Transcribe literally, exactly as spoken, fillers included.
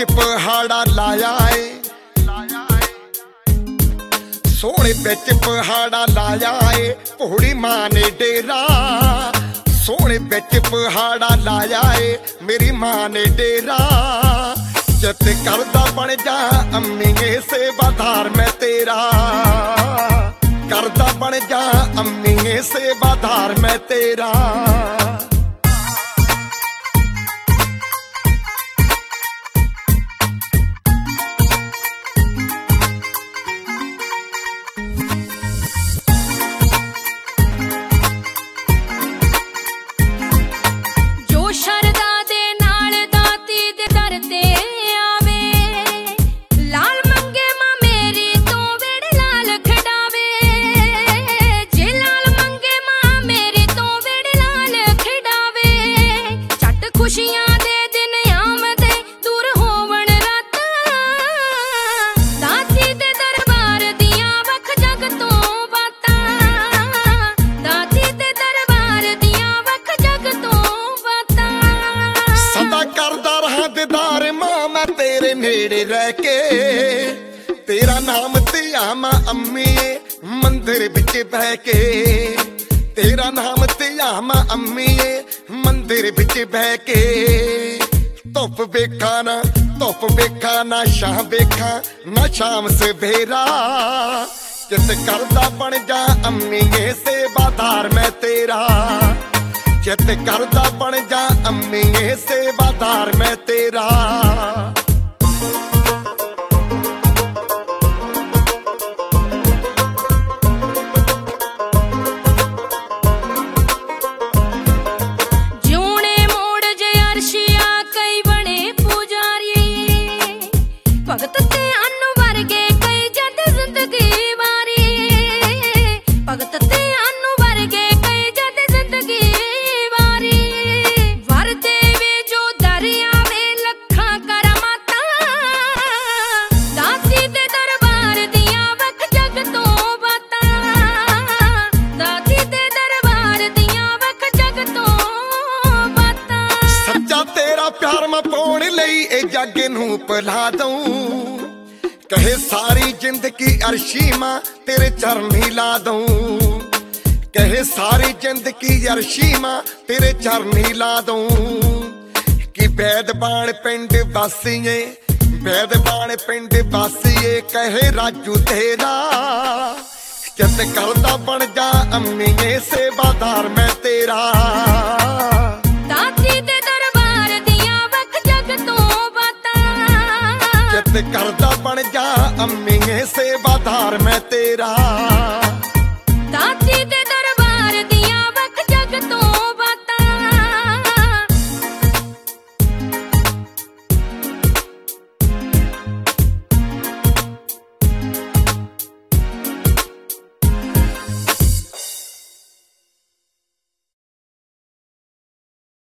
बिच पहाड़ा लाया है, सोने बिच पहाड़ा लाया है, भोली मां ने डेरा। सोने बिच पहाड़ा लाया है, मेरी मां ने डेरा। चित करदा बन जा अम्मी सेवादार मैं तेरा, करदा बन जा अम्मी सेवादार मैं तेरा। तेरे नेड़े रह के तेरा नाम दिया मां अम्मी मंदिर बिच बह के, तेरा नाम दिया मां अम्मी मंदिर बिच बह के। धुप वेखा ना धुप वेखा ना शाम वेखा ना शाम सवेरा, चित करदा बन जा अम्मी सेवादार मैं तेरा। चित करदा बन जा अम्मी सेवादार मैं तेरा। प्यार मैं पाउण लई ए जग नूं भुला दूं, कहे सारी जिंदगी अर्शी मां तेरे चरनी ला दूं। कहे सारी जिंदगी अर्शी मां तेरे चरनी ला दूं। कि बैदबान पिंड वासीए बैदबान पिंड वासीए कहे राजू तेरा। चित करदा बन जा अम्मी सेवादार मैं तेरा। चित करदा बन जा अम्मी सेवादार मैं